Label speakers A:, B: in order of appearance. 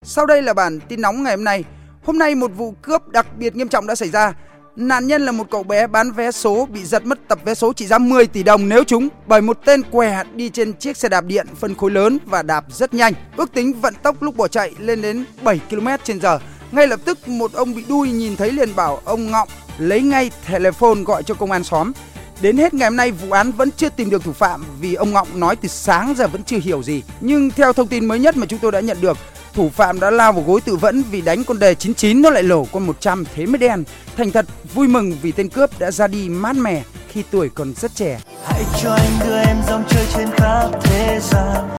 A: Sau đây là bản tin nóng ngày hôm nay. Hôm nay một vụ cướp đặc biệt nghiêm trọng đã xảy ra. Nạn nhân là một cậu bé bán vé số bị giật mất tập vé số trị giá 10 tỷ đồng nếu trúng bởi một tên què đi trên chiếc xe đạp điện phân khối lớn và đạp rất nhanh. Ước tính vận tốc lúc bỏ chạy lên đến 7 km/h. Ngay lập tức một ông bị đuôi nhìn thấy liền bảo ông Ngọng lấy ngay telephone gọi cho công an xóm. Đến hết ngày hôm nay vụ án vẫn chưa tìm được thủ phạm vì ông Ngọng nói từ sáng giờ vẫn chưa hiểu gì. Nhưng theo thông tin mới nhất mà chúng tôi đã nhận được, thủ phạm đã lao vào gối tự vẫn vì đánh con đề 99 nó lại lổ con 100 thế mới đen. Thành thật vui mừng vì tên cướp đã ra đi mát mẻ khi tuổi còn rất trẻ.
B: Hãy cho anh đưa em dòng chơi trên khắp thế gian.